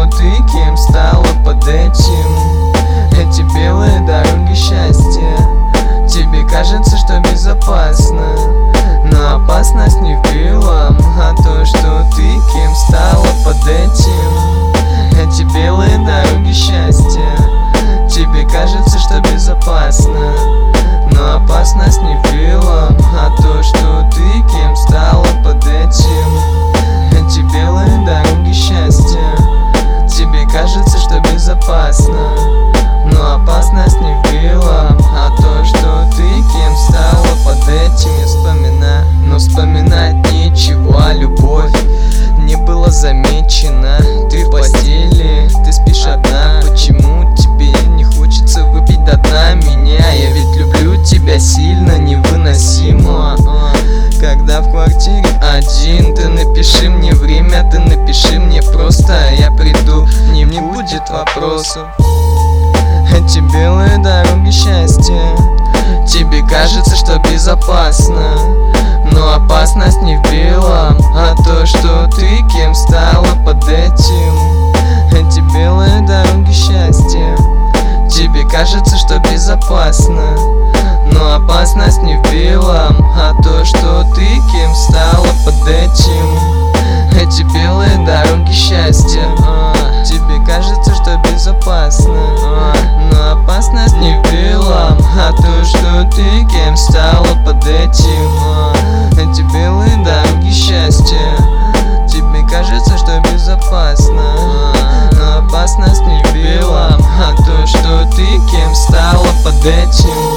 ты кем стала под этим. Эти белые дороги счастья. Тебе кажется, что безопасно, но опасность не в белом, а то, что ты кем стала под этим. Эти белые дороги счастья. Тебе кажется, что безопасно, но опасность не в белом, а то, что ты кем стала под этим. Эти белые дороги счастья. Тебе кажется, что безопасно, но опасность не в белом, а то, что ты кем стала под этим. Я вспоминаю, но вспоминать нечего, а любовь не была замечена. Ты в постели, ты спишь одна. Почему тебе не хочется выпить до дна меня? Я ведь люблю тебя сильно, невыносимо. Когда в квартире один, ты напиши мне время, ты напиши мне просто, я приду, не будет вопросов. Эти белые дороги счастья. Тебе кажется, что безопасно, но опасность не в белом, а то, что ты кем стала под этим. Эти белые дороги счастья. Тебе кажется, что безопасно, но опасность не в белом, а то, что ты кем стала под этим. Эти белые дороги счастья. Тебе кажется, что безопасно, но опасность не в белом, а то, что ты кем стала под этим. Эти белые дороги счастья. Тебе кажется, что безопасно, но опасность не в белом, а то, что ты кем стала под этим.